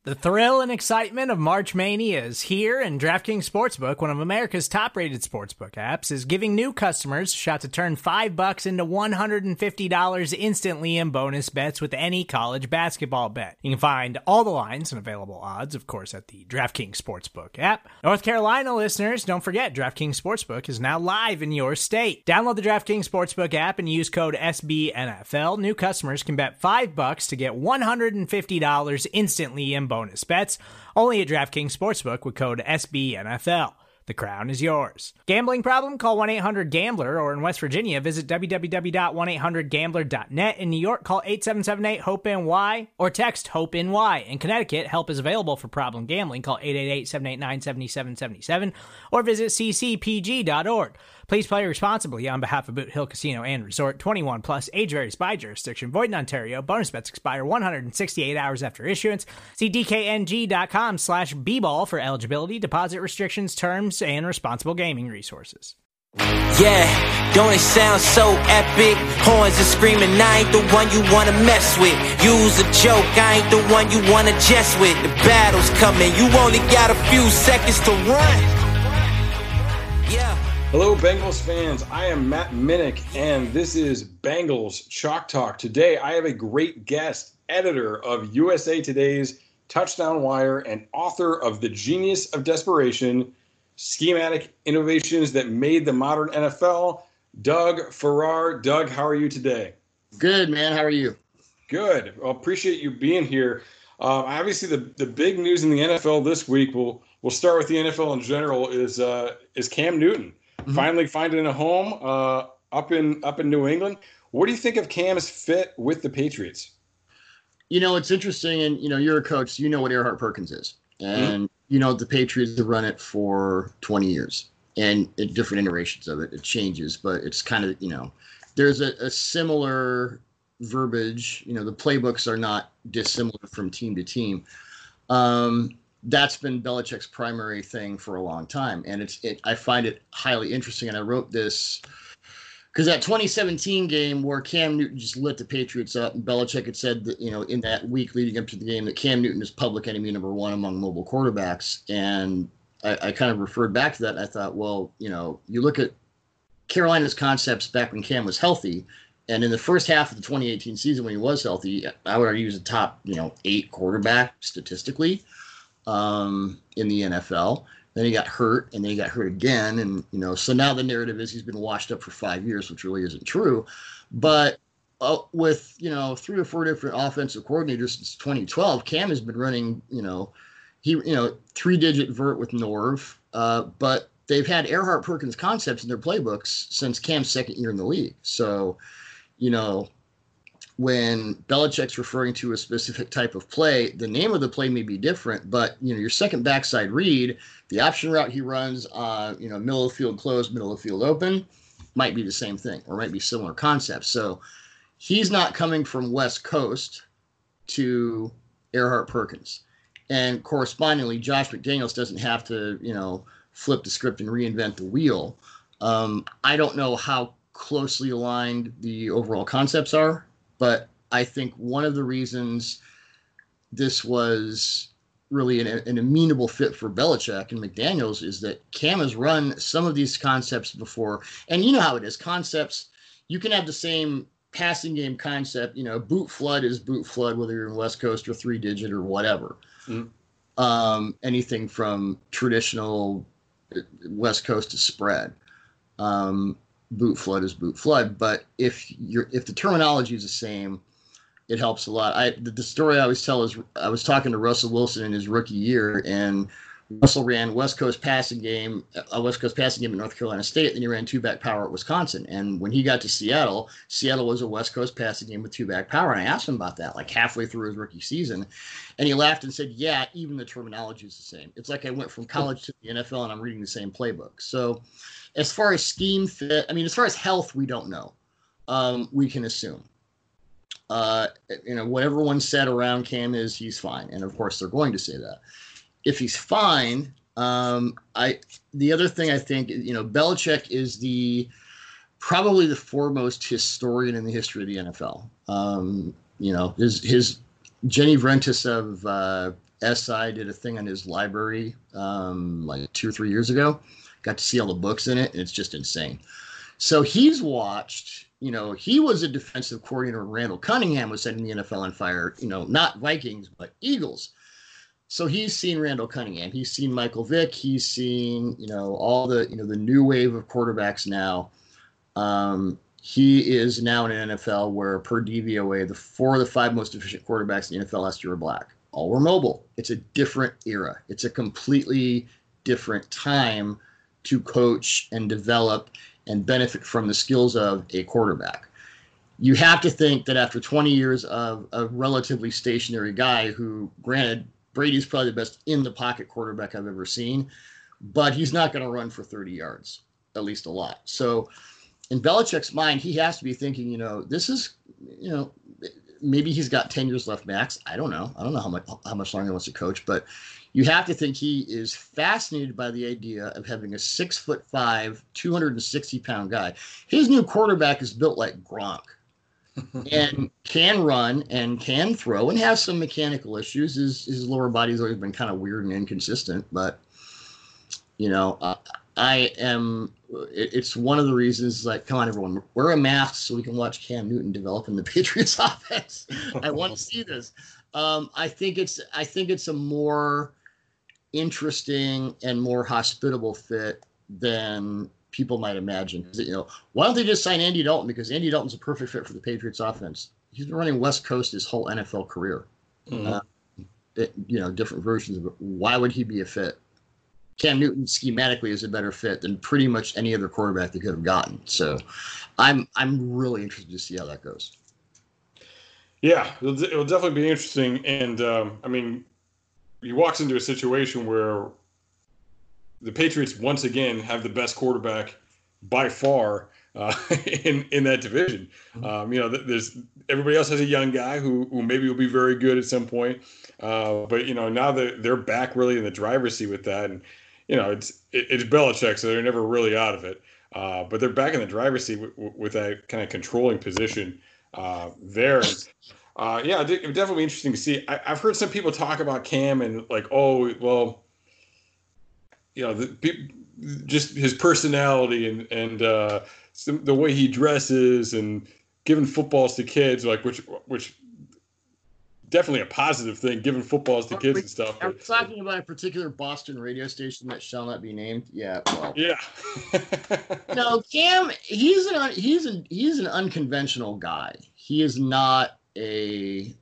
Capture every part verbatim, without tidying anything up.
The thrill and excitement of March Mania is here, and DraftKings Sportsbook, one of America's top-rated sportsbook apps, is giving new customers a shot to turn five bucks into one hundred fifty dollars instantly in bonus bets with any college basketball bet. You can find all the lines and available odds, of course, at the DraftKings Sportsbook app. North Carolina listeners, don't forget, DraftKings Sportsbook is now live in your state. Download the DraftKings Sportsbook app and use code S B N F L. New customers can bet five bucks to get one hundred fifty dollars instantly in bonus bets, only at DraftKings Sportsbook with code S B N F L. The crown is yours. Gambling problem? Call one eight hundred gambler, or in West Virginia, visit w w w dot one eight hundred gambler dot net. In New York, call eight seven seven eight hope N Y or text HOPE-NY. In Connecticut, help is available for problem gambling. Call eight eight eight, seven eight nine, seven seven seven seven or visit c c p g dot org. Please play responsibly on behalf of Boot Hill Casino and Resort. twenty-one plus, age varies by jurisdiction. Void in Ontario. Bonus bets expire one hundred sixty-eight hours after issuance. See d k n g dot com slash b ball for eligibility, deposit restrictions, terms, and responsible gaming resources. Yeah, don't it sound so epic? Horns are screaming, I ain't the one you wanna mess with. Use a joke, I ain't the one you wanna jest with. The battle's coming, you only got a few seconds to run. Yeah. Hello, Bengals fans. I am Matt Minnick, and this is Bengals Chalk Talk. Today, I have a great guest, editor of U S A Today's Touchdown Wire and author of The Genius of Desperation, Schematic Innovations That Made the Modern N F L, Doug Farrar. Doug, how are you today? Good, man. How are you? Good. Well, appreciate you being here. Uh, obviously, the, the big news in the N F L this week, we'll, we'll start with the N F L in general, is uh, is Cam Newton. Mm-hmm. Finally finding a home uh, up in up in New England. What do you think of Cam's fit with the Patriots? You know, it's interesting, and you know, you're a coach, so you know what Erhardt Perkins is, and mm-hmm. you know the Patriots have run it for twenty years, and in different iterations of it, it changes, but it's kind of, you know, there's a, a similar verbiage. You know, the playbooks are not dissimilar from team to team. Um, That's been Belichick's primary thing for a long time. And it's, it, I find it highly interesting. And I wrote this because that twenty seventeen game where Cam Newton just lit the Patriots up, and Belichick had said that, you know, in that week leading up to the game, that Cam Newton is public enemy number one among mobile quarterbacks. And I, I kind of referred back to that. And I thought, well, you know, you look at Carolina's concepts back when Cam was healthy. And in the first half of the twenty eighteen season, when he was healthy, I would argue he was a top, you know, eight quarterback statistically um, in the N F L. Then he got hurt, and then he got hurt again. And, you know, so now the narrative is he's been washed up for five years, which really isn't true. But uh, with, you know, three or four different offensive coordinators since twenty twelve, Cam has been running, you know, he, you know, three-digit vert with Norv. Uh, but they've had Erhardt Perkins concepts in their playbooks since Cam's second year in the league. So, you know, when Belichick's referring to a specific type of play, the name of the play may be different, but, you know, your second backside read, the option route he runs, uh, you know, middle of field closed, middle of field open, might be the same thing, or might be similar concepts. So he's not coming from West Coast to Erhardt Perkins. And correspondingly, Josh McDaniels doesn't have to, you know, flip the script and reinvent the wheel. Um, I don't know how closely aligned the overall concepts are, but I think one of the reasons this was really an, an amenable fit for Belichick and McDaniels is that Cam has run some of these concepts before. And you know how it is. Concepts, you can have the same passing game concept. You know, boot flood is boot flood, whether you're in West Coast or three-digit or whatever. Mm-hmm. Um, anything from traditional West Coast to spread. Um, boot flood is boot flood, but if you're if the terminology is the same, it helps a lot. I the, the story I always tell is I was talking to Russell Wilson in his rookie year, and Russell ran West Coast passing game, a West Coast passing game at North Carolina State, then he ran two-back power at Wisconsin. And when he got to Seattle, Seattle was a West Coast passing game with two-back power. And I asked him about that, like halfway through his rookie season. And he laughed and said, yeah, even the terminology is the same. It's like I went from college to the N F L and I'm reading the same playbook. So as far as scheme fit, I mean, as far as health, we don't know. Um, we can assume. Uh, you know, what everyone said around Cam is he's fine. And, of course, they're going to say that. If he's fine, um, I the other thing I think, you know, Belichick is the probably the foremost historian in the history of the N F L. Um, you know, his his Jenny Vrentas of uh, S I did a thing on his library um, like two or three years ago. Got to see all the books in it, and it's just insane. So he's watched, you know, he was a defensive coordinator. Randall Cunningham was setting the N F L on fire, you know, not Vikings, but Eagles. So he's seen Randall Cunningham. He's seen Michael Vick. He's seen, you know, all the, you know, the new wave of quarterbacks now. Um, he is now in an N F L where, per D V O A, the four of the five most efficient quarterbacks in the N F L last year were black. All were mobile. It's a different era. It's a completely different time to coach and develop and benefit from the skills of a quarterback. You have to think that after twenty years of a relatively stationary guy who, granted, Brady's probably the best in-the-pocket quarterback I've ever seen, but he's not going to run for thirty yards, at least a lot. So in Belichick's mind, he has to be thinking, you know, this is, you know, maybe he's got ten years left max. I don't know. I don't know how much, how much longer he wants to coach, but you have to think he is fascinated by the idea of having a six foot five, two hundred sixty pound guy. His new quarterback is built like Gronk and can run and can throw and has some mechanical issues. His, his lower body's always been kind of weird and inconsistent, but you know, uh, I am, it, it's one of the reasons, like, come on, everyone, wear a mask so we can watch Cam Newton develop in the Patriots offense. I want to see this. Um, I think it's, I think it's a more interesting and more hospitable fit than people might imagine. You know, why don't they just sign Andy Dalton? Because Andy Dalton's a perfect fit for the Patriots offense. He's been running West Coast his whole N F L career. Mm-hmm. Uh, it, you know, different versions of it. Why would he be a fit? Cam Newton schematically is a better fit than pretty much any other quarterback they could have gotten. So I'm I'm really interested to see how that goes. Yeah, it'll, it'll definitely be interesting. And, um, I mean, he walks into a situation where the Patriots, once again, have the best quarterback by far uh, in, in that division. Um, you know, there's everybody else has a young guy who, who maybe will be very good at some point. Uh, but, you know, now that they're back really in the driver's seat with that. And, you know, it's it, it's Belichick, so they're never really out of it. Uh, but they're back in the driver's seat with, with that kind of controlling position uh, there. Uh, yeah, it would definitely be interesting to see. I, I've heard some people talk about Cam and like, oh, well, you know, the, just his personality and and uh, some, the way he dresses and giving footballs to kids, like which which. Definitely a positive thing, giving footballs to kids and stuff. I'm talking about a particular Boston radio station that shall not be named. Yeah, well, yeah. No, Cam, he's an he's an he's an unconventional guy. He is not a.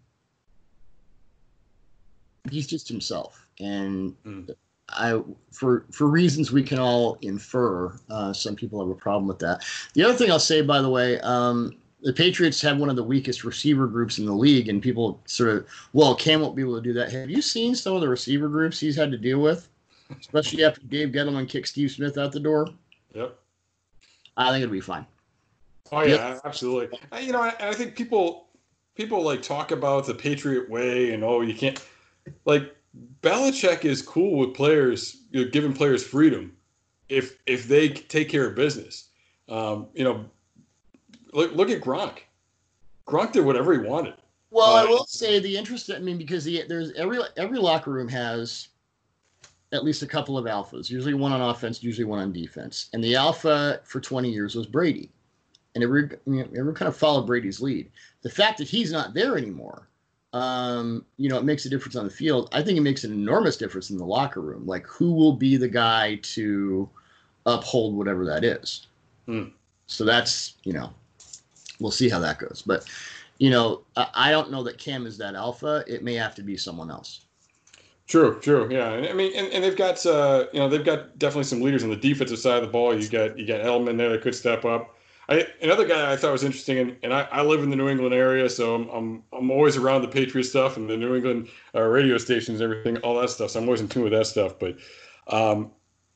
He's just himself, and mm. I for for reasons we can all infer. Uh, some people have a problem with that. The other thing I'll say, by the way. Um, The Patriots have one of the weakest receiver groups in the league, and people sort of, well, Cam won't be able to do that. Have you seen some of the receiver groups he's had to deal with, especially after Dave Gettleman kicked Steve Smith out the door? Yep. I think it'll be fine. Oh yeah, yep. Absolutely. You know, I, I think people people like talk about the Patriot way, and oh, you can't like Belichick is cool with players, you know, giving players freedom if if they take care of business. Um, you know. Look, look at Gronk. Gronk did whatever he wanted. Well, uh, I will say the interest. I mean, because the, there's every every locker room has at least a couple of alphas. Usually one on offense, usually one on defense. And the alpha for twenty years was Brady, and every you know, everyone kind of followed Brady's lead. The fact that he's not there anymore, um, you know, it makes a difference on the field. I think it makes an enormous difference in the locker room. Like, who will be the guy to uphold whatever that is? Hmm. So that's you know. We'll see how that goes. But, you know, I don't know that Cam is that alpha. It may have to be someone else. True, true. Yeah. I mean, and, and they've got, uh, you know, they've got definitely some leaders on the defensive side of the ball. You got you got Edelman there that could step up. I, another guy I thought was interesting, and, and I, I live in the New England area, so I'm I'm, I'm always around the Patriot stuff and the New England uh, radio stations and everything, all that stuff. So I'm always in tune with that stuff. But um,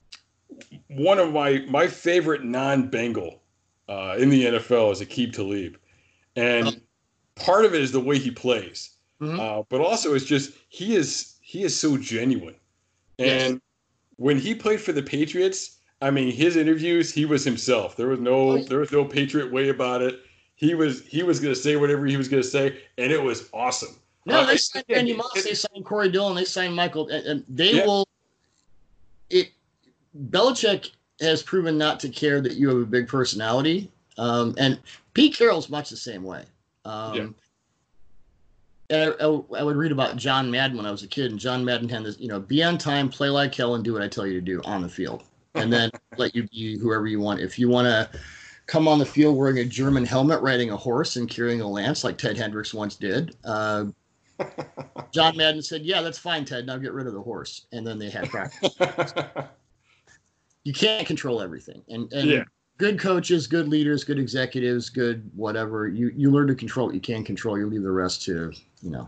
one of my, my favorite non-Bengal Uh, in the N F L is Aqib Talib. And part of it is the way he plays. Mm-hmm. Uh, but also it's just he is he is so genuine. And yes. When he played for the Patriots, I mean his interviews, he was himself. There was no there was no Patriot way about it. He was he was gonna say whatever he was gonna say, and it was awesome. No, Uh, they it- signed it- Randy it- Moss, it- they signed Corey Dillon, they signed Michael, and, and they Yeah. will. It Belichick has proven not to care that you have a big personality, um, and Pete Carroll's much the same way. Um, Yeah. And I, I, I would read about John Madden when I was a kid, and John Madden had this, you know, be on time, play like hell, and do what I tell you to do on the field, and then let you be whoever you want. If you want to come on the field wearing a German helmet, riding a horse, and carrying a lance like Ted Hendricks once did, uh, John Madden said, "Yeah, that's fine, Ted. Now get rid of the horse." And then they had practice. You can't control everything, and and Yeah. good coaches, good leaders, good executives, good whatever. You you learn to control what you can control. You leave the rest to, you know,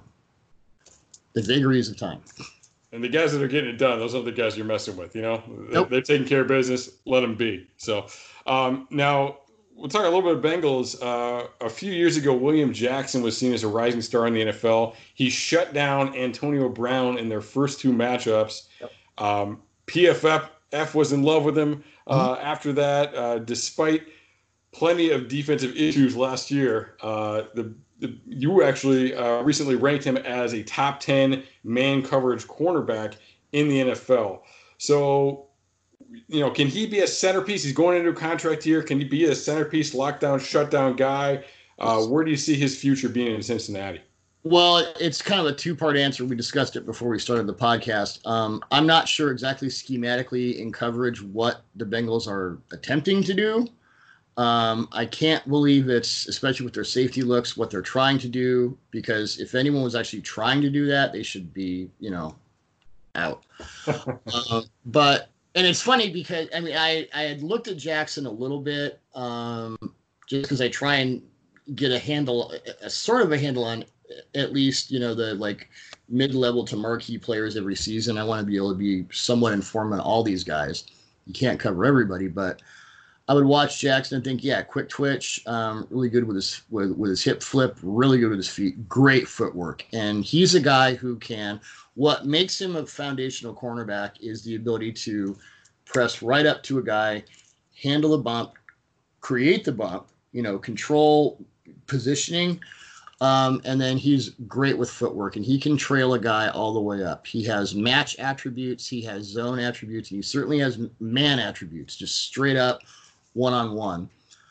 the vagaries of time. And the guys that are getting it done, those are the guys you're messing with. You know, Nope. they're taking care of business. Let them be. So um, now we'll talk a little bit of Bengals. Uh, a few years ago, William Jackson was seen as a rising star in the N F L. He shut down Antonio Brown in their first two matchups. Yep. Um, P F F F was in love with him uh, Mm-hmm. after that, uh, despite plenty of defensive issues last year. Uh, the, the you actually uh, recently ranked him as a top ten man coverage cornerback in the N F L. So, you know, can he be a centerpiece? He's going into a contract year. Can he be a centerpiece, lockdown, shutdown guy? Uh, where do you see his future being in Cincinnati? Well, it's kind of a two-part answer. We discussed it before we started the podcast. Um, I'm not sure exactly schematically in coverage what the Bengals are attempting to do. Um, I can't believe it's, especially with their safety looks, what they're trying to do, because if anyone was actually trying to do that, they should be, you know, out. um, but, and it's funny because, I mean, I, I had looked at Jackson a little bit, um, just because I try and get a handle, a, a sort of a handle on at least, you know, the like mid-level to marquee players every season. I want to be able to be somewhat informed on all these guys. You can't cover everybody, but I would watch Jackson and think, yeah, quick twitch, um, really good with his with, with his hip flip, really good with his feet, great footwork. And he's a guy who can, what makes him a foundational cornerback is the ability to press right up to a guy, handle the bump, create the bump, you know, control positioning. Um, and then he's great with footwork, and he can trail a guy all the way up. He has match attributes, he has zone attributes, and he certainly has man attributes, just straight up one-on-one.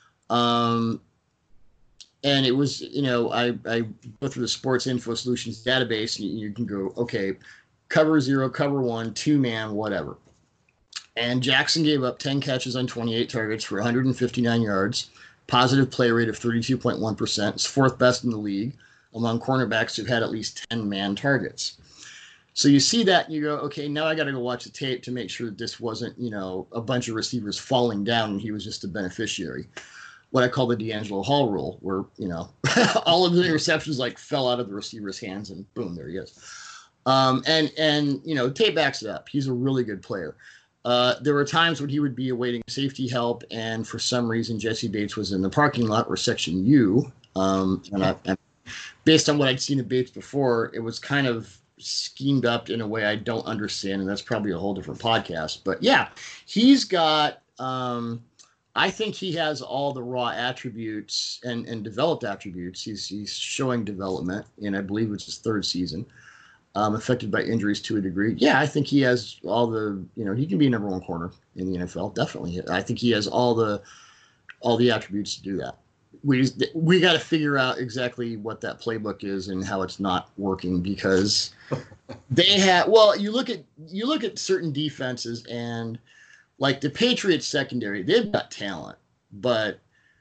Um, and it was, you know, I, I go through the Sports Info Solutions database, and you can go, okay, cover zero, cover one, two-man, whatever. And Jackson gave up ten catches on twenty-eight targets for one hundred fifty-nine yards. Positive play rate of thirty-two point one percent. It's fourth best in the league among cornerbacks who've had at least ten man targets. So you see that and you go, okay, now I got to go watch the tape to make sure that this wasn't, you know, a bunch of receivers falling down and he was just a beneficiary. What I call the D'Angelo Hall rule, where, you know, all of the interceptions like fell out of the receiver's hands and boom, there he is. Um, and, and, you know, tape backs it up. He's a really good player. Uh, there were times when he would be awaiting safety help, and for some reason, Jesse Bates was in the parking lot or section U. Um, and I, and based on what I'd seen of Bates before, it was kind of schemed up in a way I don't understand, and that's probably a whole different podcast. But yeah, he's got. Um, I think he has all the raw attributes and, and developed attributes. He's he's showing development, and I believe it's his third season. Um, affected by injuries to a degree. Yeah, I think he has all the, you know, he can be a number one corner in the N F L. Definitely. I think he has all the, all the attributes to do that. We just, we got to figure out exactly what that playbook is and how it's not working, because they have, well, you look at, you look at certain defenses and like the Patriots secondary, they've got talent, but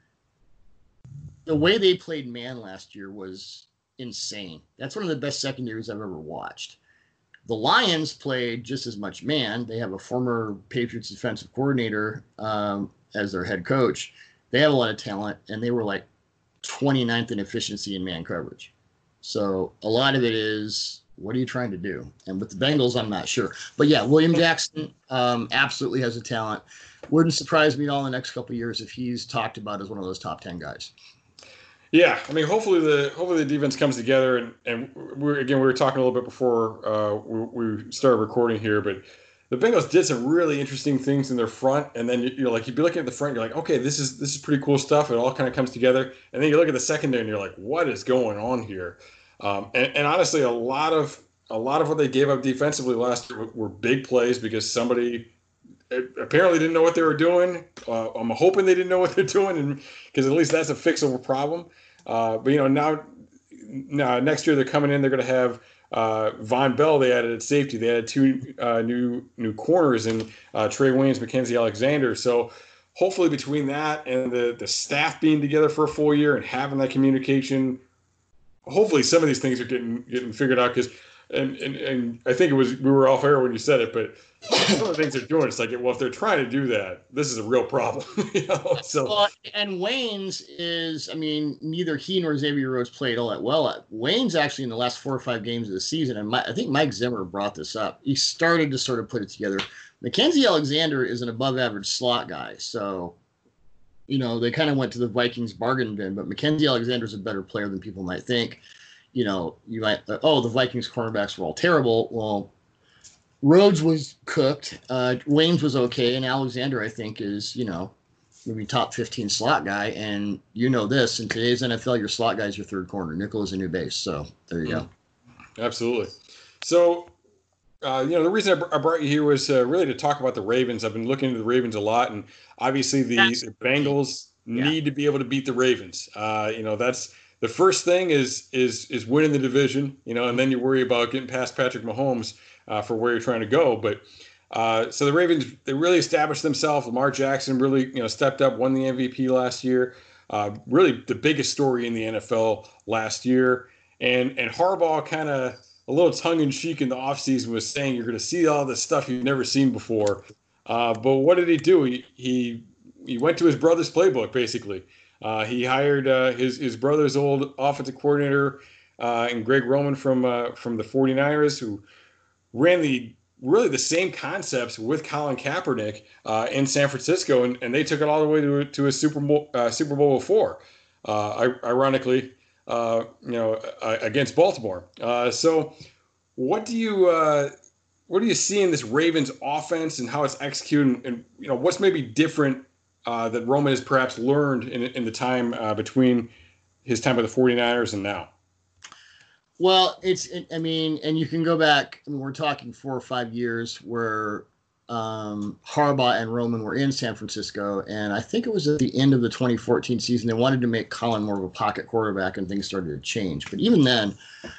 the way they played man last year was insane. That's one of the best secondaries I've ever watched. The Lions played just as much man. They have a former Patriots defensive coordinator um, as their head coach. They have a lot of talent, and they were like twenty-ninth in efficiency in man coverage. So a lot of it is, what are you trying to do? And with the Bengals, I'm not sure. But yeah, William Jackson um, absolutely has a talent. Wouldn't surprise me at all in the next couple of years if he's talked about as one of those top ten guys. Yeah, I mean, hopefully the hopefully the defense comes together, and and we're again we were talking a little bit before uh, we, we started recording here, but the Bengals did some really interesting things in their front, and then you know, like you'd be looking at the front, you're like, okay, this is this is pretty cool stuff. It all kind of comes together, and then you look at the secondary, and you're like, what is going on here? Um, and, and honestly, a lot of a lot of what they gave up defensively last year were big plays because somebody apparently didn't know what they were doing. Uh, I'm hoping they didn't know what they're doing, and because at least that's a fixable problem. Uh, but you know, now, now next year they're coming in. They're going to have uh, Von Bell. They added at safety. They added two uh, new new corners in uh, Trey Waynes, Mackenzie Alexander. So hopefully between that and the the staff being together for a full year and having that communication, hopefully some of these things are getting getting figured out. Because and, and and I think it was we were off air when you said it, but some of the things they're doing, it's like, well, if they're trying to do that, this is a real problem. you know? So, well, and Waynes is, I mean, neither he nor Xavier Rhodes played all that well. Waynes actually in the last four or five games of the season, and my, I think Mike Zimmer brought this up, he started to sort of put it together. Mackenzie Alexander is an above-average slot guy, so, you know, they kind of went to the Vikings bargain bin, but Mackenzie Alexander is a better player than people might think. You know, you might, oh, the Vikings cornerbacks were all terrible. Well, Rhodes was cooked. Uh, Waynes was okay, and Alexander, I think, is, you know, maybe top fifteen slot guy. And you know this, in today's N F L, your slot guy is your third corner. Nickel is a new base. So there you go. Absolutely. So, uh, you know, the reason I, br- I brought you here was uh, really to talk about the Ravens. I've been looking into the Ravens a lot, and obviously the, the Bengals yeah. need to be able to beat the Ravens. Uh, you know, that's the first thing is is is winning the division. You know, and then you worry about getting past Patrick Mahomes. Uh, for where you're trying to go. But uh, so the Ravens, they really established themselves. Lamar Jackson really, you know, stepped up, won the M V P last year. Uh, really the biggest story in the N F L last year. And and Harbaugh kind of a little tongue-in-cheek in the offseason was saying you're going to see all this stuff you've never seen before. Uh, but what did he do? He he he went to his brother's playbook, basically. Uh, he hired uh, his, his brother's old offensive coordinator uh, and Greg Roman from uh, from the 49ers, who ran the really the same concepts with Colin Kaepernick uh, in San Francisco, and, and they took it all the way to to a Super Bowl uh, Super Bowl four, uh, ironically, uh, you know, uh, against Baltimore. Uh, so, what do you uh, what do you see in this Ravens offense and how it's executed, and, and you know what's maybe different uh, that Roman has perhaps learned in in the time uh, between his time with the 49ers and now? Well, it's, it, I mean, and you can go back, I mean, we're talking four or five years where um, Harbaugh and Roman were in San Francisco, and I think it was at the end of the twenty fourteen season, they wanted to make Colin more of a pocket quarterback, and things started to change. But even then,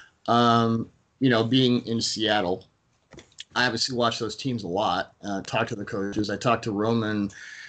um, you know, being in Seattle, I obviously watched those teams a lot, uh, talked to the coaches. I talked to Roman,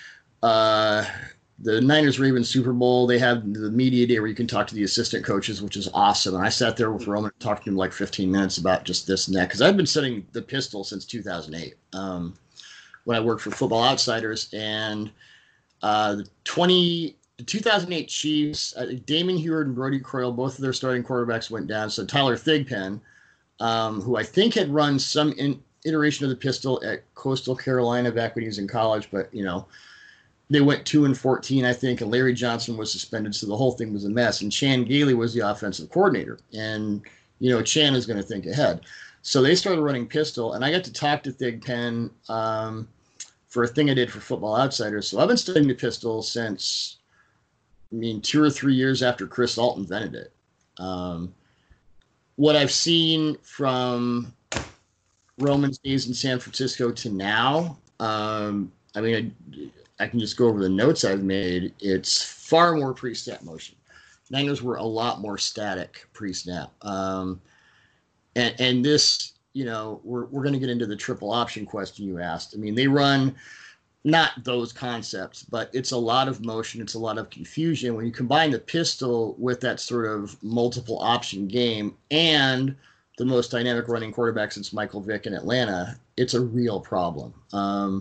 uh, the Niners-Ravens Super Bowl, they have the media day where you can talk to the assistant coaches, which is awesome. And I sat there with Roman and talked to him like fifteen minutes about just this and that, because I've been studying the pistol since two thousand eight um, when I worked for Football Outsiders. And uh, the twenty, the two thousand eight Chiefs, uh, Damon Huard and Brody Croyle, both of their starting quarterbacks went down. So Tyler Thigpen, um, who I think had run some in, iteration of the pistol at Coastal Carolina back when he was in college, but, you know, they went two and fourteen, I think, and Larry Johnson was suspended, so the whole thing was a mess. And Chan Gailey was the offensive coordinator, and you know Chan is going to think ahead. So they started running pistol, and I got to talk to Thigpen um, for a thing I did for Football Outsiders. So I've been studying the pistol since, I mean, two or three years after Chris Ault invented it. Um, what I've seen from Roman's days in San Francisco to now, um, I mean. I, I can just go over the notes I've made. It's far more pre-snap motion. Niners were a lot more static pre-snap. Um, and, and this, you know, we're, we're going to get into the triple option question you asked. I mean, they run not those concepts, but it's a lot of motion. It's a lot of confusion. When you combine the pistol with that sort of multiple option game and the most dynamic running quarterback since Michael Vick in Atlanta, it's a real problem. Um,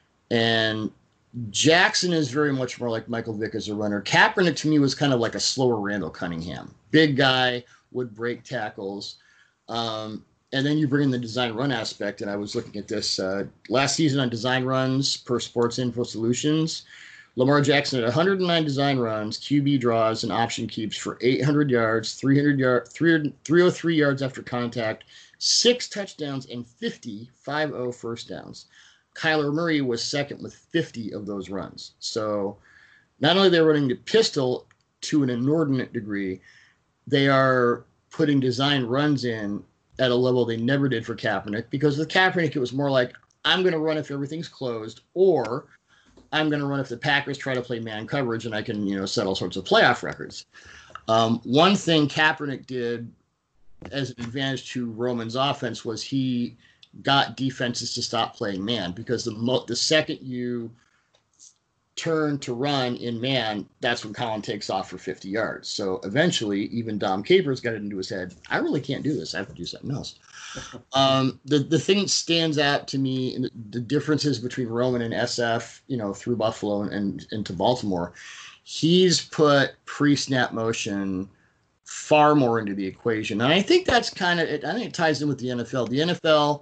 and Jackson is very much more like Michael Vick as a runner. Kaepernick, to me, was kind of like a slower Randall Cunningham. Big guy, would break tackles. Um, and then you bring in the design run aspect, and I was looking at this uh, last season on design runs per Sports Info Solutions. Lamar Jackson had one hundred nine design runs, Q B draws, and option keeps for eight hundred yards, three hundred yard, three hundred three yards after contact, six touchdowns, and fifty, fifty first downs. Kyler Murray was second with fifty of those runs. So not only they're running the pistol to an inordinate degree, they are putting design runs in at a level they never did for Kaepernick, because with Kaepernick, it was more like, I'm going to run if everything's closed, or I'm going to run if the Packers try to play man coverage and I can, you know, set all sorts of playoff records. Um, one thing Kaepernick did as an advantage to Roman's offense was he got defenses to stop playing man, because the mo- the second you turn to run in man, that's when Colin takes off for fifty yards. So eventually, even Dom Capers got it into his head, I really can't do this. I have to do something else. Um, the, the thing that stands out to me, in the, the differences between Roman and S F, you know, through Buffalo and, and into Baltimore, he's put pre-snap motion far more into the equation. And I think that's kind of, I think it ties in with the N F L. The N F L,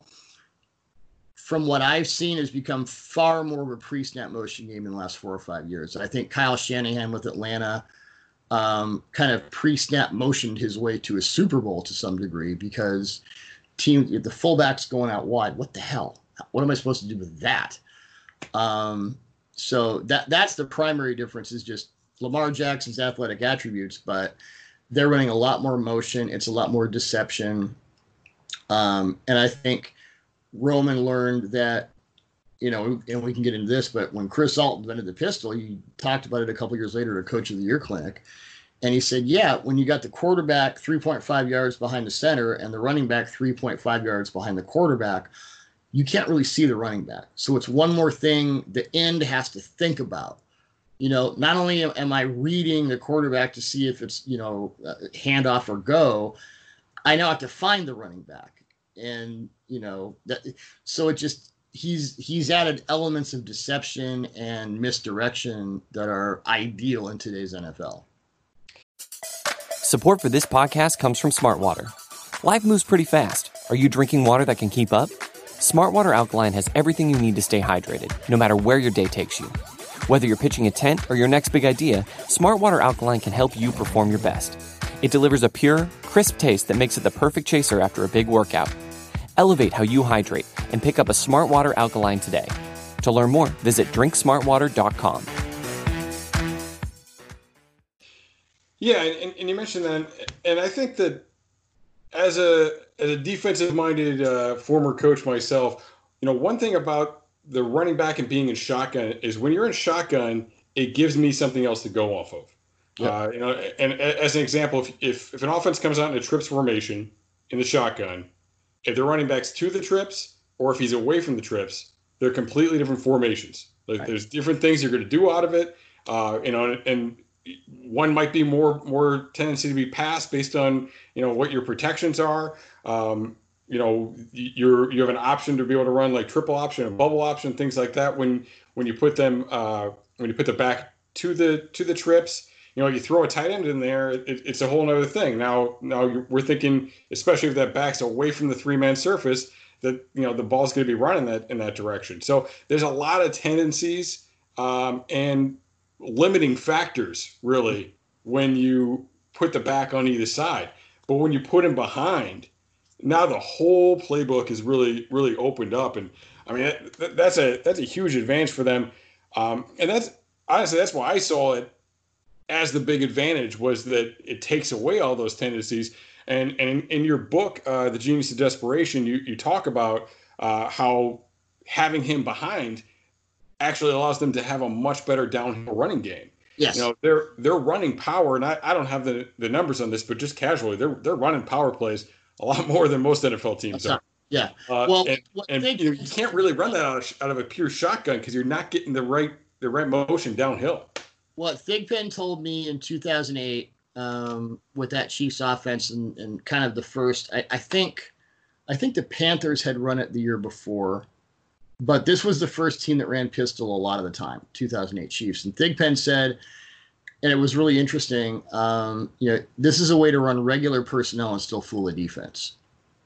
from what I've seen, has become far more of a pre-snap motion game in the last four or five years. I think Kyle Shanahan with Atlanta um, kind of pre-snap motioned his way to a Super Bowl to some degree, because team, the fullback's going out wide. What the hell? What am I supposed to do with that? Um, so that that's the primary difference, is just Lamar Jackson's athletic attributes, but they're running a lot more motion. It's a lot more deception. Um, and I think Roman learned that, you know, and we can get into this, but when Chris Alton invented the pistol, he talked about it a couple years later at a Coach of the Year clinic. And he said, yeah, when you got the quarterback three point five yards behind the center and the running back three point five yards behind the quarterback, you can't really see the running back. So it's one more thing the end has to think about. You know, not only am I reading the quarterback to see if it's, you know, handoff or go, I now have to find the running back. And, you know, that, so it just, he's, he's added elements of deception and misdirection that are ideal in today's N F L. Support for this podcast comes from Smartwater. Life moves pretty fast. Are you drinking water that can keep up? Smartwater Alkaline has everything you need to stay hydrated, no matter where your day takes you. Whether you're pitching a tent or your next big idea, Smartwater Alkaline can help you perform your best. It delivers a pure, crisp taste that makes it the perfect chaser after a big workout. Elevate how you hydrate and pick up a Smartwater Alkaline today. To learn more, visit drink smartwater dot com. Yeah, and, and you mentioned that, and I think that as a as a defensive-minded uh, former coach myself, you know, one thing about the running back and being in shotgun is when you're in shotgun, it gives me something else to go off of. Yep. Uh, you know, and as an example, if, if if an offense comes out in a trips formation in the shotgun, if the running back's to the trips or if he's away from the trips, they're completely different formations. Like, right. There's different things you're going to do out of it. Uh, you know, and one might be more more tendency to be passed based on, you know, what your protections are. Um, you know, you're you have an option to be able to run like triple option, a bubble option, things like that. When when you put them uh, when you put the back to the to the trips, you know, you throw a tight end in there, it, it's a whole other thing. Now now we're thinking, especially if that back's away from the three man surface, that, you know, the ball's going to be running that in that direction. So there's a lot of tendencies um, and limiting factors, really, when you put the back on either side. But when you put him behind, now the whole playbook is really, really opened up. And I mean, that, that's a that's a huge advantage for them. Um, and that's honestly, that's why I saw it as the big advantage, was that it takes away all those tendencies. And and in, in your book, uh, The Genius of Desperation, you, you talk about uh, how having him behind actually allows them to have a much better downhill running game. Yes. You know, they're they're running power, and I, I don't have the, the numbers on this, but just casually, they're they're running power plays a lot more than most N F L teams are. Yeah. Uh, well, and, and they, you, know, you can't really run that out of, out of a pure shotgun because you're not getting the right the right motion downhill. What Thigpen told me in two thousand eight um, with that Chiefs offense, and, and kind of the first, I, I think, I think the Panthers had run it the year before, but this was the first team that ran pistol a lot of the time, two thousand eight Chiefs. And Thigpen said, and it was really interesting, um, you know, this is a way to run regular personnel and still fool a defense.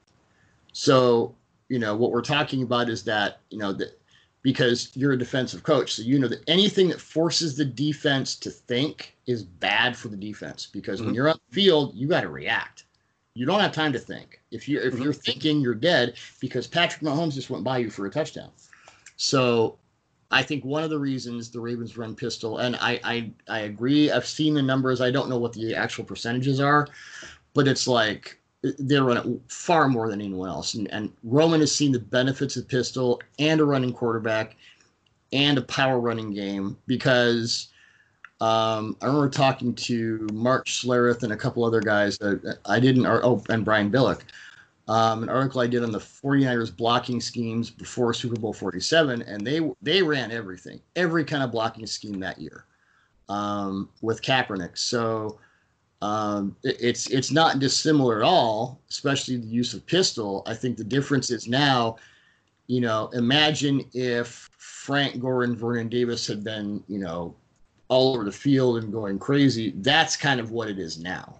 So, you know, what we're talking about is that, you know, that because you're a defensive coach, so you know that anything that forces the defense to think is bad for the defense, because mm-hmm. when you're on the field, you got to react. You don't have time to think. If you're if mm-hmm. you're thinking, you're dead, because Patrick Mahomes just went by you for a touchdown. So I think one of the reasons the Ravens run pistol, and I I, I agree, I've seen the numbers. I don't know what the actual percentages are, but it's like they run it far more than anyone else. And, and Roman has seen the benefits of pistol and a running quarterback and a power running game because um, I remember talking to Mark Schlereth and a couple other guys that I didn't, or, oh, and Brian Billick, um, an article I did on the 49ers blocking schemes before Super Bowl forty-seven, and they they ran everything, every kind of blocking scheme that year um, with Kaepernick. So um, it, it's it's not dissimilar at all, especially the use of pistol. I think the difference is now, you know, imagine if Frank Gore and Vernon Davis had been, you know, all over the field and going crazy. That's kind of what it is now.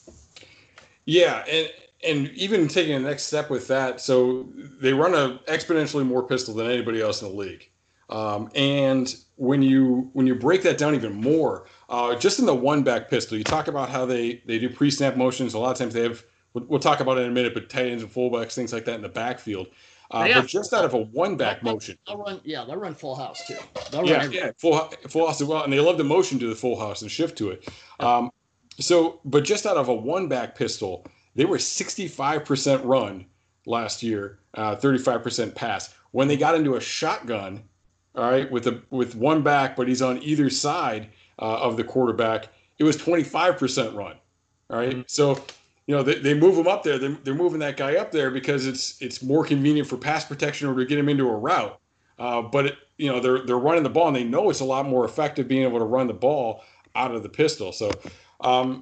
Yeah, and and even taking the next step with that, so they run a exponentially more pistol than anybody else in the league. Um, and when you when you break that down even more, uh, just in the one back pistol, you talk about how they they do pre snap motions. A lot of times they have. We'll, we'll talk about it in a minute, but tight ends and fullbacks, things like that in the backfield. Uh, yeah. But just out of a one-back motion. They'll run, yeah, they'll run full house, too. They'll yeah, run yeah, full, full house as well. And they love the motion to the full house and shift to it. Um, so, but just out of a one-back pistol, they were sixty-five percent run last year, uh, thirty-five percent pass. When they got into a shotgun, all right, with a, with one back, but he's on either side uh, of the quarterback, it was twenty-five percent run, all right? Mm-hmm. So, you know, they, they move him up there. They're, they're moving that guy up there because it's it's more convenient for pass protection or to get him into a route. Uh, but, it, you know, they're they're running the ball, and they know it's a lot more effective being able to run the ball out of the pistol. So um,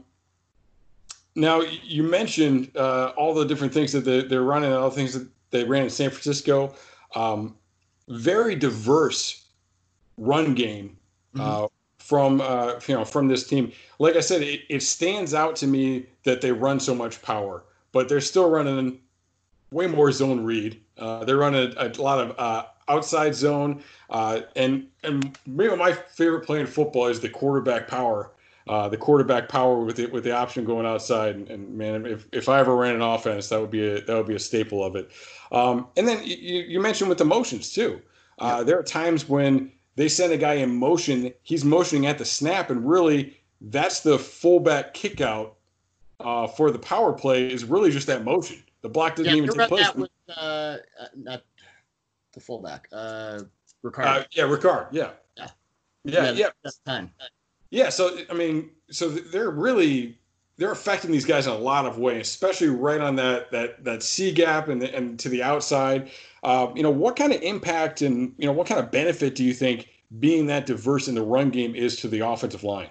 now you mentioned uh, all the different things that they, they're running and all the things that they ran in San Francisco. Um, very diverse run game uh, mm-hmm. from uh, you know from this team. Like I said, it, it stands out to me that they run so much power, but they're still running way more zone read. Uh, they're running a, a lot of uh, outside zone, uh, and and maybe my favorite play in football is the quarterback power. Uh, the quarterback power with it with the option going outside, and, and man, if, if I ever ran an offense, that would be a that would be a staple of it. Um, and then you, you mentioned with the motions too. Uh, yeah. There are times when they send a guy in motion, he's motioning at the snap, and really that's the fullback kick out uh, for the power play is really just that motion. The block doesn't yeah, even take place. That with, uh, not the fullback, uh, Ricard. Uh, yeah, Ricard. Yeah. Yeah. Yeah. Yeah. yeah. That's time. Yeah. So I mean, so they're really they're affecting these guys in a lot of ways, especially right on that that that C gap and the, and to the outside. Uh, you know, what kind of impact and you know what kind of benefit do you think being that diverse in the run game is to the offensive line?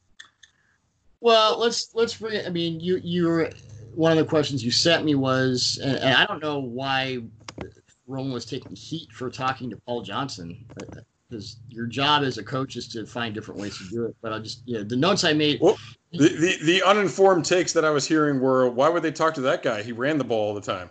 Well, let's let's bring it. I mean, you you were one of the questions you sent me was, and, and I don't know why Roman was taking heat for talking to Paul Johnson, because your job as a coach is to find different ways to do it. But I'll just, yeah, the notes I made. Well, the, the, the uninformed takes that I was hearing were, why would they talk to that guy? He ran the ball all the time.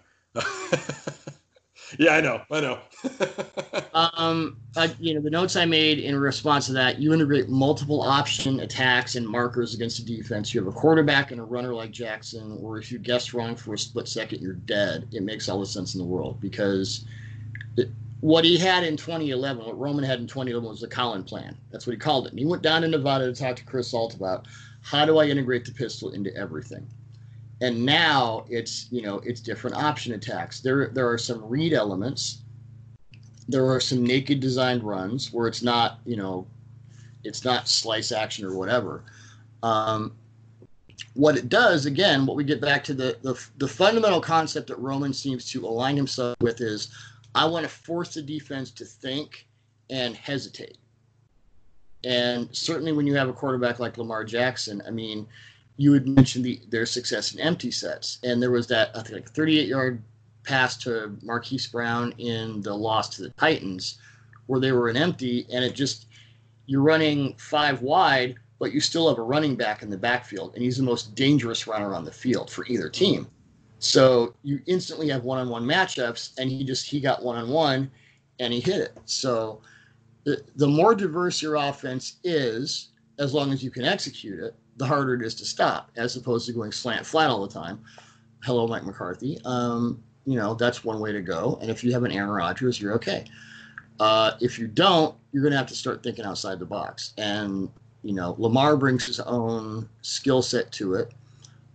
Yeah, I know. I know. um, I, you know, the notes I made in response to that, you integrate multiple option attacks and markers against the defense. You have a quarterback and a runner like Jackson, or if you guessed wrong for a split second, you're dead. It makes all the sense in the world because it, what he had in twenty eleven, what Roman had in twenty eleven was the Colin plan. That's what he called it. And he went down to Nevada to talk to Chris Salt about how do I integrate the pistol into everything. And now it's, you know, it's different option attacks. There there are some read elements. There are some naked designed runs where it's not, you know, it's not slice action or whatever. Um, what it does, again, what we get back to the, the the fundamental concept that Roman seems to align himself with is, I want to force the defense to think and hesitate. And certainly when you have a quarterback like Lamar Jackson, I mean, you had mentioned the, their success in empty sets. And there was that, I think, like thirty-eight-yard pass to Marquise Brown in the loss to the Titans where they were in empty, and it just, you're running five wide, but you still have a running back in the backfield, and he's the most dangerous runner on the field for either team. So you instantly have one-on-one matchups, and he just, he got one-on-one, and he hit it. So the, the more diverse your offense is, as long as you can execute it, the harder it is to stop, as opposed to going slant flat all the time. Hello, Mike McCarthy. Um, you know, that's one way to go. And if you have an Aaron Rodgers, you're okay. Uh, if you don't, you're going to have to start thinking outside the box. And, you know, Lamar brings his own skill set to it.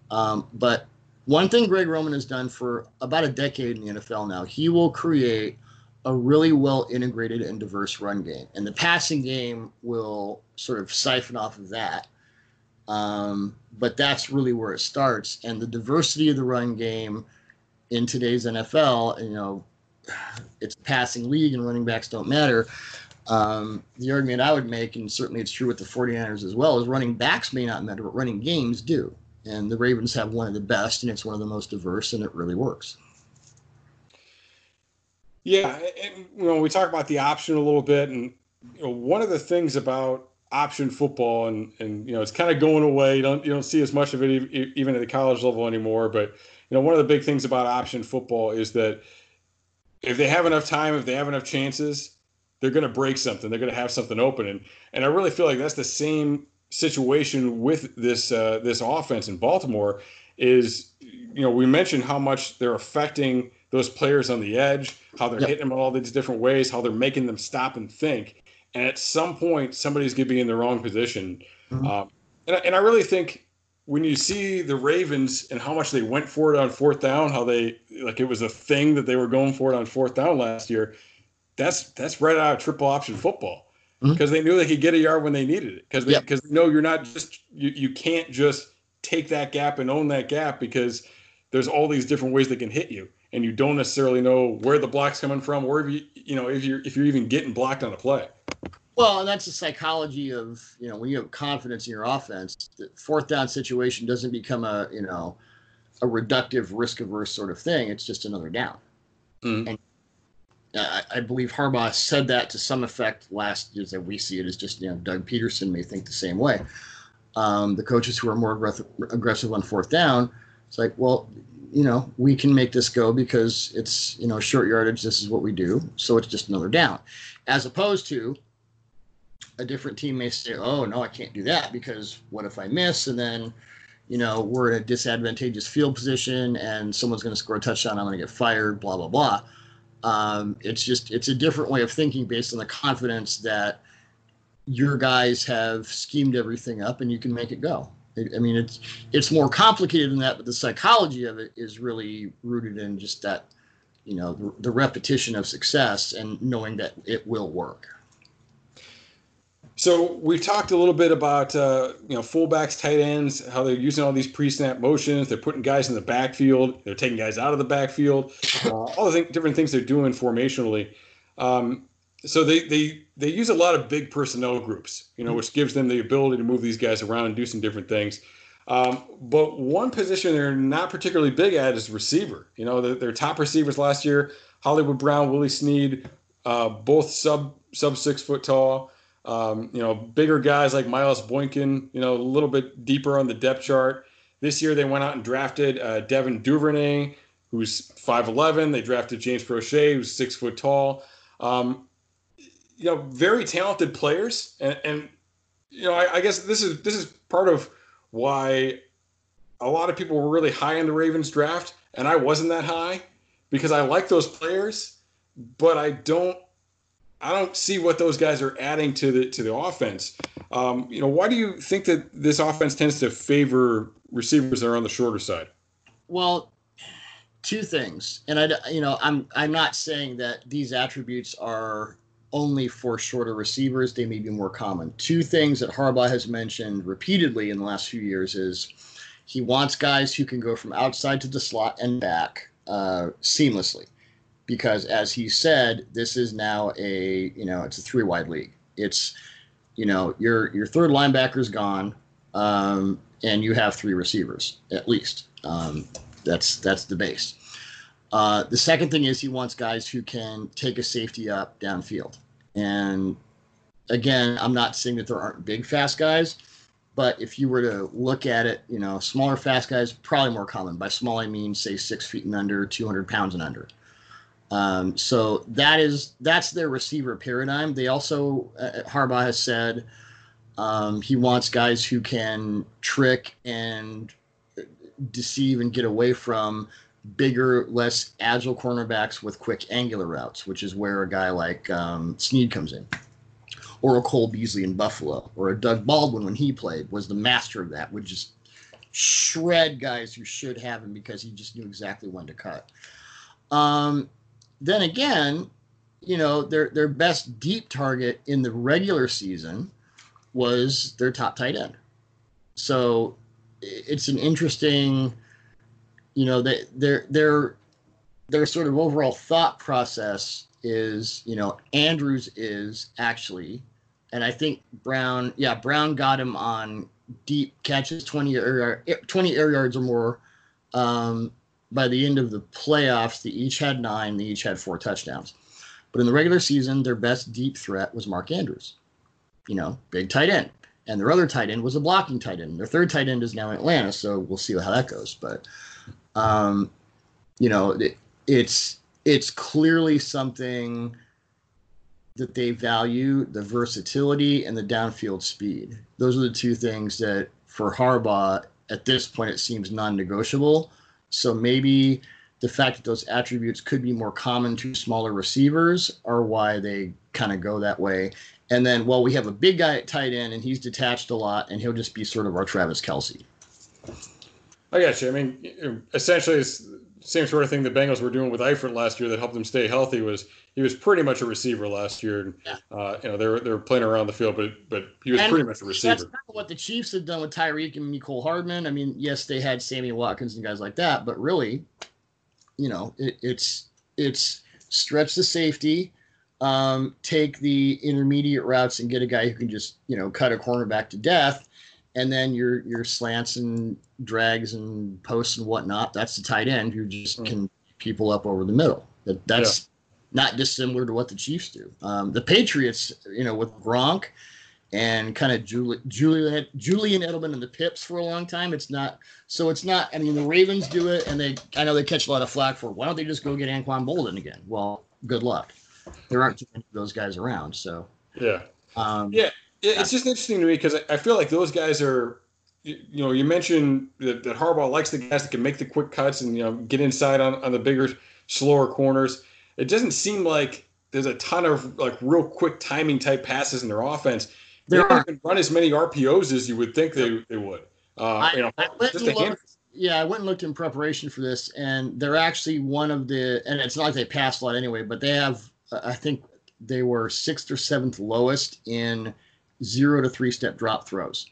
Um, but one thing Greg Roman has done for about a decade in the N F L now, he will create a really well integrated and diverse run game. And the passing game will sort of siphon off of that. Um, but that's really where it starts. And the diversity of the run game in today's N F L, you know, it's a passing league and running backs don't matter. Um, the argument I would make, and certainly it's true with the 49ers as well, is running backs may not matter, but running games do. And the Ravens have one of the best, and it's one of the most diverse, and it really works. Yeah, and you know, we talk about the option a little bit, and you know, one of the things about option football, and and you know, it's kind of going away. You don't you don't see as much of it even at the college level anymore. But you know, one of the big things about option football is that if they have enough time, if they have enough chances, they're going to break something. They're going to have something open, and and I really feel like that's the same situation with this uh, this offense in Baltimore. Is you know, we mentioned how much they're affecting those players on the edge, how they're yep. hitting them in all these different ways, how they're making them stop and think. And at some point, somebody's going to be in the wrong position. Mm-hmm. Um, and, and I really think when you see the Ravens and how much they went for it on fourth down, how they like it was a thing that they were going for it on fourth down last year. That's that's right out of triple option football because mm-hmm. they knew they could get a yard when they needed it. Because they yep. because they know you're not just you, you can't just take that gap and own that gap because there's all these different ways they can hit you. And you don't necessarily know where the block's coming from, or if you, you know, if you're if you're even getting blocked on a play. Well, and that's the psychology of, you know, when you have confidence in your offense, the fourth down situation doesn't become a, you know, a reductive, risk-averse sort of thing. It's just another down. Mm-hmm. And I, I believe Harbaugh said that to some effect last year. That we see it as just, you know, Doug Peterson may think the same way. Um, the coaches who are more aggressive, aggressive on fourth down, it's like, well, you know, we can make this go because it's, you know, short yardage. This is what we do. So it's just another down. As opposed to a different team may say, oh, no, I can't do that because what if I miss? And then, you know, we're in a disadvantageous field position and someone's going to score a touchdown. I'm going to get fired, blah, blah, blah. Um, it's just, it's a different way of thinking based on the confidence that your guys have schemed everything up and you can make it go. I mean, it's it's more complicated than that, but the psychology of it is really rooted in just that, you know, the, the repetition of success and knowing that it will work. So we've talked a little bit about, uh, you know, fullbacks, tight ends, how they're using all these pre-snap motions. They're putting guys in the backfield. They're taking guys out of the backfield. Uh, all the th- different things they're doing formationally. Um, so they, they they use a lot of big personnel groups, you know, which gives them the ability to move these guys around and do some different things. Um, but one position they're not particularly big at is receiver. You know, the, their top receivers last year, Hollywood Brown, Willie Snead, uh, both sub sub six foot tall. Um, you know, bigger guys like Miles Boykin, you know, a little bit deeper on the depth chart. This year they went out and drafted uh, Devin Duvernay, who's five eleven. They drafted James Prochet, who's six foot tall. Um, you know, very talented players. And, and you know, I, I guess this is this is part of why a lot of people were really high in the Ravens draft, and I wasn't that high because I like those players, but I don't I don't see what those guys are adding to the to the offense. Um, you know, why do you think that this offense tends to favor receivers that are on the shorter side? Well, two things, and I, you know, I'm I'm not saying that these attributes are only for shorter receivers. They may be more common. Two things that Harbaugh has mentioned repeatedly in the last few years is he wants guys who can go from outside to the slot and back uh, seamlessly. Because as he said, this is now a, you know, it's a three wide league. It's, you know, your your third linebacker's gone, um, and you have three receivers at least. Um, that's that's the base. Uh, the second thing is he wants guys who can take a safety up downfield. And again, I'm not saying that there aren't big, fast guys, but if you were to look at it, you know, smaller, fast guys, probably more common. By small, I mean, say six feet and under, two hundred pounds and under. Um, so that is, that's their receiver paradigm. They also, uh, Harbaugh has said um, he wants guys who can trick and deceive and get away from bigger, less agile cornerbacks with quick angular routes, which is where a guy like um, Snead comes in, or a Cole Beasley in Buffalo, or a Doug Baldwin when he played was the master of that, would just shred guys who should have him because he just knew exactly when to cut. Um, then again, you know, their their best deep target in the regular season was their top tight end. So it's an interesting, you know, they, their their their sort of overall thought process is, you know, Andrews is actually, and I think Brown, yeah, Brown got him on deep catches, twenty air, twenty air yards or more. Um, by the end of the playoffs, they each had nine. They each had four touchdowns. But in the regular season, their best deep threat was Mark Andrews, you know, big tight end. And their other tight end was a blocking tight end. Their third tight end is now in Atlanta, so we'll see how that goes. But, um, you know, it, it's it's clearly something that they value, the versatility and the downfield speed. Those are the two things that, for Harbaugh, at this point, it seems non-negotiable. So maybe the fact that those attributes could be more common to smaller receivers are why they kind of go that way. And then, well, we have a big guy at tight end, and he's detached a lot, and he'll just be sort of our Travis Kelce. I got you. I mean, essentially, it's the same sort of thing the Bengals were doing with Eifert last year that helped them stay healthy. Was he was pretty much a receiver last year. And, yeah. uh, you know, they were they were playing around the field, but but he was and pretty much a receiver. That's kind of what the Chiefs had done with Tyreek and Mecole Hardman. I mean, yes, they had Sammy Watkins and guys like that, but really, you know, it, it's it's stretch the safety. Um, take the intermediate routes and get a guy who can just, you know, cut a cornerback to death. And then your your slants and drags and posts and whatnot, that's the tight end who just mm. can people up over the middle. That, that's yeah. not dissimilar to what the Chiefs do. Um, the Patriots, you know, with Gronk and kind of Julie, Julian, Julian Edelman and the Pips for a long time, it's not, so it's not, I mean, the Ravens do it and they, I know they catch a lot of flack for it. Why don't they just go get Anquan Bolden again? Well, good luck. There aren't too many of those guys around, so. Yeah. Um, yeah. It's just interesting to me because I feel like those guys are, you, you know, you mentioned that, that Harbaugh likes the guys that can make the quick cuts and, you know, get inside on, on the bigger, slower corners. It doesn't seem like there's a ton of, like, real quick timing type passes in their offense. They There don't are. even run as many R P Os as you would think they, they would. Uh, I, you know, I went just and a hand- looked, yeah, I went and looked in preparation for this, and they're actually one of the, and it's not like they pass a lot anyway, but they have, I think they were sixth or seventh lowest in zero to three step drop throws.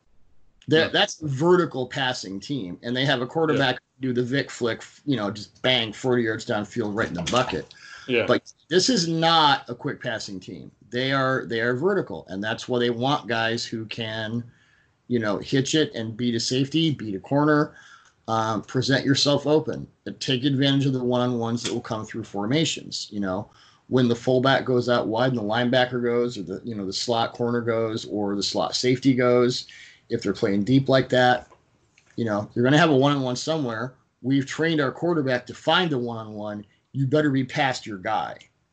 That yeah. That's a vertical passing team, and they have a quarterback yeah. do the Vic flick, you know, just bang forty yards downfield right in the bucket. Yeah. But this is not a quick passing team. They are they are vertical, and that's why they want guys who can, you know, hitch it and beat a safety, beat a corner, um, present yourself open, but take advantage of the one-on-ones that will come through formations. You know, when the fullback goes out wide and the linebacker goes, or the, you know, the slot corner goes, or the slot safety goes, if they're playing deep like that, you know, you're going to have a one-on-one somewhere. We've trained our quarterback to find the one-on-one. You better be past your guy.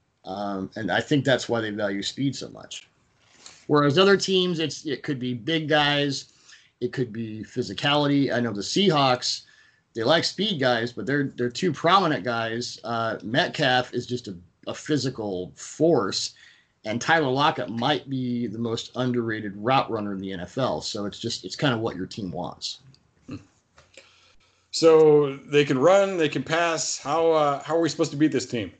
Um, and I think that's why they value speed so much. Whereas other teams, it's it could be big guys. It could be physicality. I know the Seahawks, they like speed guys, but they're they're two prominent guys. Uh, Metcalf is just a a physical force, and Tyler Lockett might be the most underrated route runner in the N F L. So it's just, it's kind of what your team wants. So they can run, they can pass. How, uh, how are we supposed to beat this team?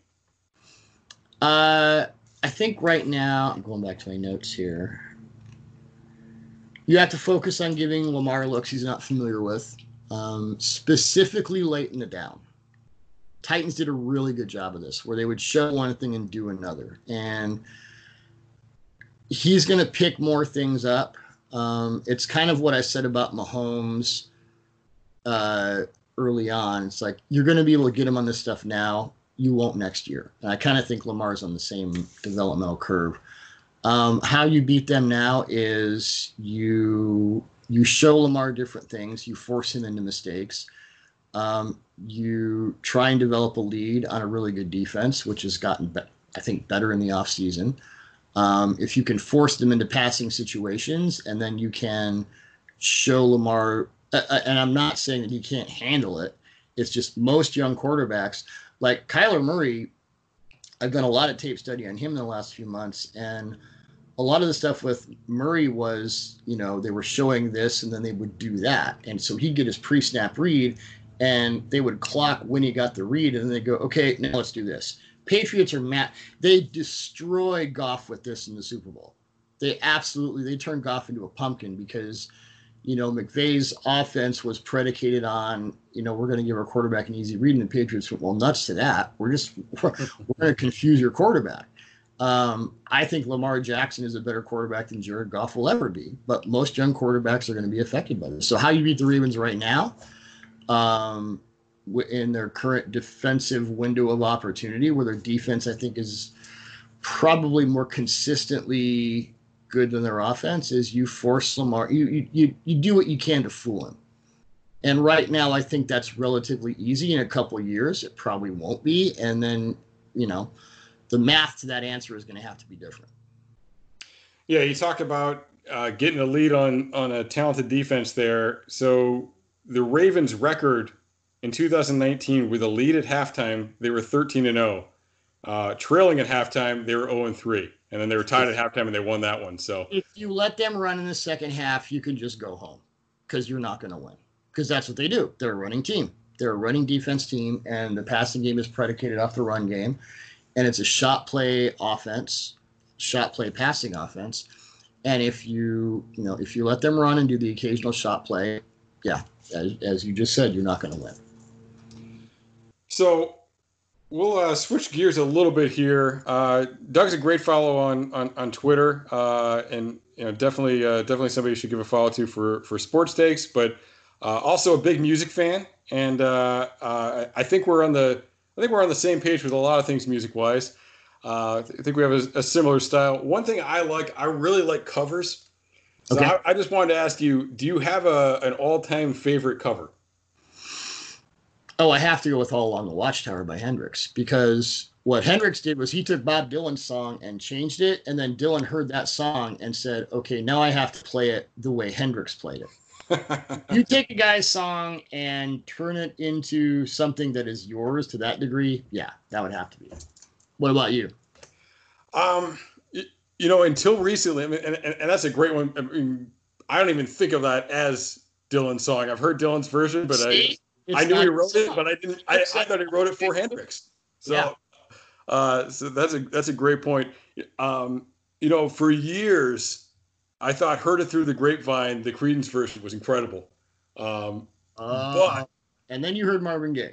Uh, I think right now, I'm going back to my notes here. You have to focus on giving Lamar looks he's not familiar with, um, specifically late in the down. Titans did a really good job of this, where they would show one thing and do another. And he's going to pick more things up. Um, it's kind of what I said about Mahomes uh, early on. It's like, you're going to be able to get him on this stuff now. You won't next year. And I kind of think Lamar's on the same developmental curve. Um, how you beat them now is you you show Lamar different things. You force him into mistakes. Um, you try and develop a lead on a really good defense, which has gotten, be- I think, better in the offseason. Um, if you can force them into passing situations, and then you can show Lamar, uh, and I'm not saying that he can't handle it. It's just most young quarterbacks, like Kyler Murray, I've done a lot of tape study on him in the last few months, and a lot of the stuff with Murray was, you know, they were showing this and then they would do that. And so he'd get his pre-snap read and they would clock when he got the read and then they'd go, okay, now let's do this. Patriots are mad. They destroy Goff with this in the Super Bowl. They absolutely, they turned Goff into a pumpkin because, you know, McVay's offense was predicated on, you know, we're going to give our quarterback an easy read, and the Patriots went, well, nuts to that. We're just, we're, we're going to confuse your quarterback. Um, I think Lamar Jackson is a better quarterback than Jared Goff will ever be, but most young quarterbacks are going to be affected by this. So how you beat the Ravens right now, um, in their current defensive window of opportunity, where their defense, I think, is probably more consistently good than their offense, is you force Lamar, you, you, you, you do what you can to fool him. And right now, I think that's relatively easy. In a couple of years, it probably won't be. And then, you know, the math to that answer is going to have to be different. Yeah, you talk about uh, getting a lead on on a talented defense there. So the Ravens' record in two thousand nineteen with a lead at halftime, they were thirteen and oh. Uh, trailing at halftime, they were oh and three. And then they were tied at halftime and they won that one. So if you let them run in the second half, you can just go home because you're not going to win. Because that's what they do. They're a running team. They're a running defense team, and the passing game is predicated off the run game. And it's a shot play offense, shot play passing offense. And if you, you know, if you let them run and do the occasional shot play, yeah, as, as you just said, you're not going to win. So we'll uh, switch gears a little bit here. Uh, Doug's a great follow on on, on Twitter, uh, and you know, definitely uh, definitely somebody you should give a follow to for for sports takes, but uh, also a big music fan. And uh, uh, I think we're on the I think we're on the same page with a lot of things music-wise. Uh, I think we have a, a similar style. One thing I like, I really like covers. So okay. I, I just wanted to ask you, do you have a an all-time favorite cover? Oh, I have to go with All Along the Watchtower by Hendrix, because what Hendrix did was he took Bob Dylan's song and changed it, and then Dylan heard that song and said, okay, now I have to play it the way Hendrix played it. You take a guy's song and turn it into something that is yours to that degree, yeah, that would have to be it. What about you? Um, you, you know, until recently, I mean, and, and, and that's a great one. I mean, I don't even think of that as Dylan's song. I've heard Dylan's version, but See? I I knew he wrote it, but I didn't. I, I thought he wrote it for Hendrix. So, yeah. uh, so that's a that's a great point. Um, you know, for years, I thought "Heard It Through the Grapevine," the Creedence version, was incredible. Um, uh, but and then you heard Marvin Gaye.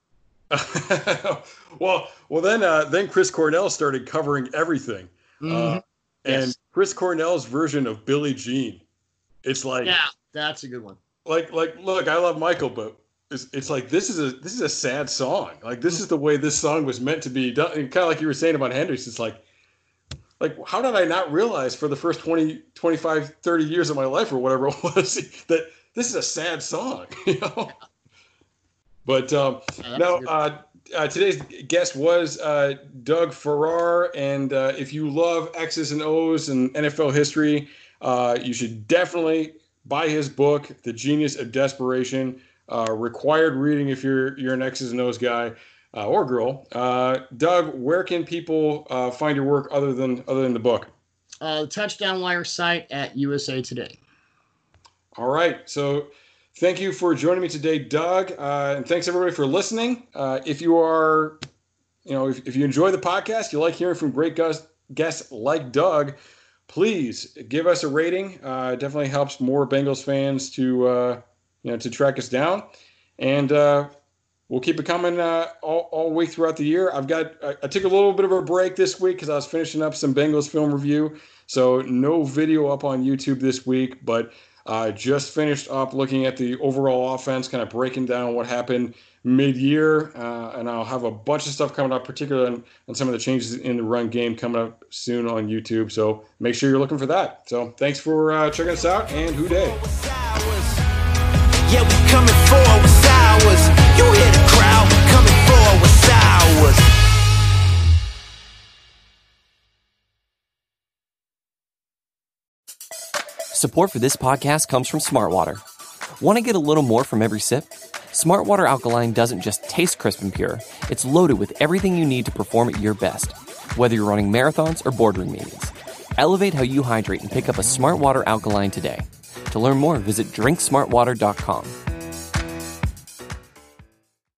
well, well, then uh, then Chris Cornell started covering everything, Mm-hmm. uh, and Yes. Chris Cornell's version of Billie Jean, it's like, Yeah, that's a good one. like, like, look, I love Michael, but it's, it's like this is a this is a sad song. Like this is the way this song was meant to be done. Kind of like you were saying about Hendrix. It's like, like how did I not realize for the first twenty, twenty-five, thirty years of my life or whatever it was that this is a sad song, you know? But um, Yeah, now, good. uh, uh, today's guest was uh, Doug Farrar, and uh, if you love X's and O's and N F L history, uh, you should definitely buy his book, The Genius of Desperation. Uh, required reading if you're you're an X's and O's guy uh, or girl. Uh, Doug, where can people uh, find your work other than other than the book? Uh, the Touchdown Wire site at U S A Today. All right, so. Thank you for joining me today, Doug, uh, and thanks everybody for listening. Uh, if you are, you know, if, if you enjoy the podcast, you like hearing from great guests, guests like Doug, please give us a rating. Uh, it definitely helps more Bengals fans to, uh, you know, to track us down, and uh, we'll keep it coming uh, all, all week throughout the year. I've got, I, I took a little bit of a break this week because I was finishing up some Bengals film review, so no video up on YouTube this week, but. I uh, just finished up looking at the overall offense, kind of breaking down what happened mid-year, uh, and I'll have a bunch of stuff coming up, particularly on, on some of the changes in the run game coming up soon on YouTube. So make sure you're looking for that. So thanks for uh, checking us out, and who day? Yeah, we coming forward with sours. You hear the crowd coming forward with sours. Support for this podcast comes from Smartwater. Want to get a little more from every sip? Smartwater Alkaline doesn't just taste crisp and pure. It's loaded with everything you need to perform at your best, whether you're running marathons or boardroom meetings. Elevate how you hydrate and pick up a Smart Water alkaline today. To learn more, visit drink smart water dot com.